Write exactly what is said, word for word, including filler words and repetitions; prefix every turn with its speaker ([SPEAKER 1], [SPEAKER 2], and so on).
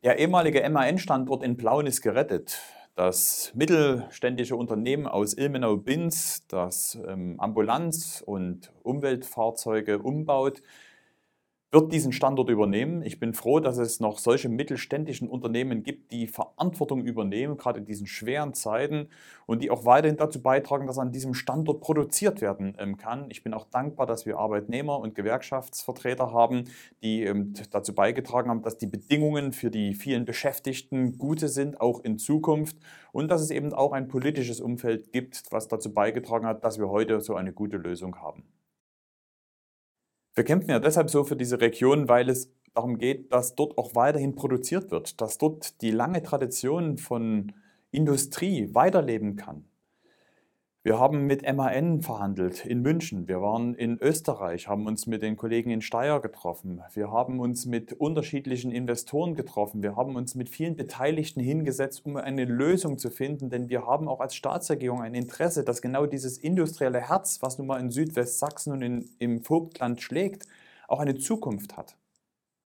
[SPEAKER 1] Der ehemalige M A N-Standort in Plauen ist gerettet. Das mittelständische Unternehmen aus Ilmenau-Binz, das ähm, Ambulanz- und Umweltfahrzeuge umbaut, wird diesen Standort übernehmen. Ich bin froh, dass es noch solche mittelständischen Unternehmen gibt, die Verantwortung übernehmen, gerade in diesen schweren Zeiten und die auch weiterhin dazu beitragen, dass an diesem Standort produziert werden ähm, kann. Ich bin auch dankbar, dass wir Arbeitnehmer und Gewerkschaftsvertreter haben, die ähm, dazu beigetragen haben, dass die Bedingungen für die vielen Beschäftigten gute sind, auch in Zukunft, und dass es eben auch ein politisches Umfeld gibt, was dazu beigetragen hat, dass wir heute so eine gute Lösung haben. Wir kämpfen ja deshalb so für diese Region, weil es darum geht, dass dort auch weiterhin produziert wird, dass dort die lange Tradition von Industrie weiterleben kann. Wir haben mit M A N verhandelt in München, wir waren in Österreich, haben uns mit den Kollegen in Steyr getroffen, wir haben uns mit unterschiedlichen Investoren getroffen, wir haben uns mit vielen Beteiligten hingesetzt, um eine Lösung zu finden, denn wir haben auch als Staatsregierung ein Interesse, dass genau dieses industrielle Herz, was nun mal in Südwestsachsen und in, im Vogtland schlägt, auch eine Zukunft hat.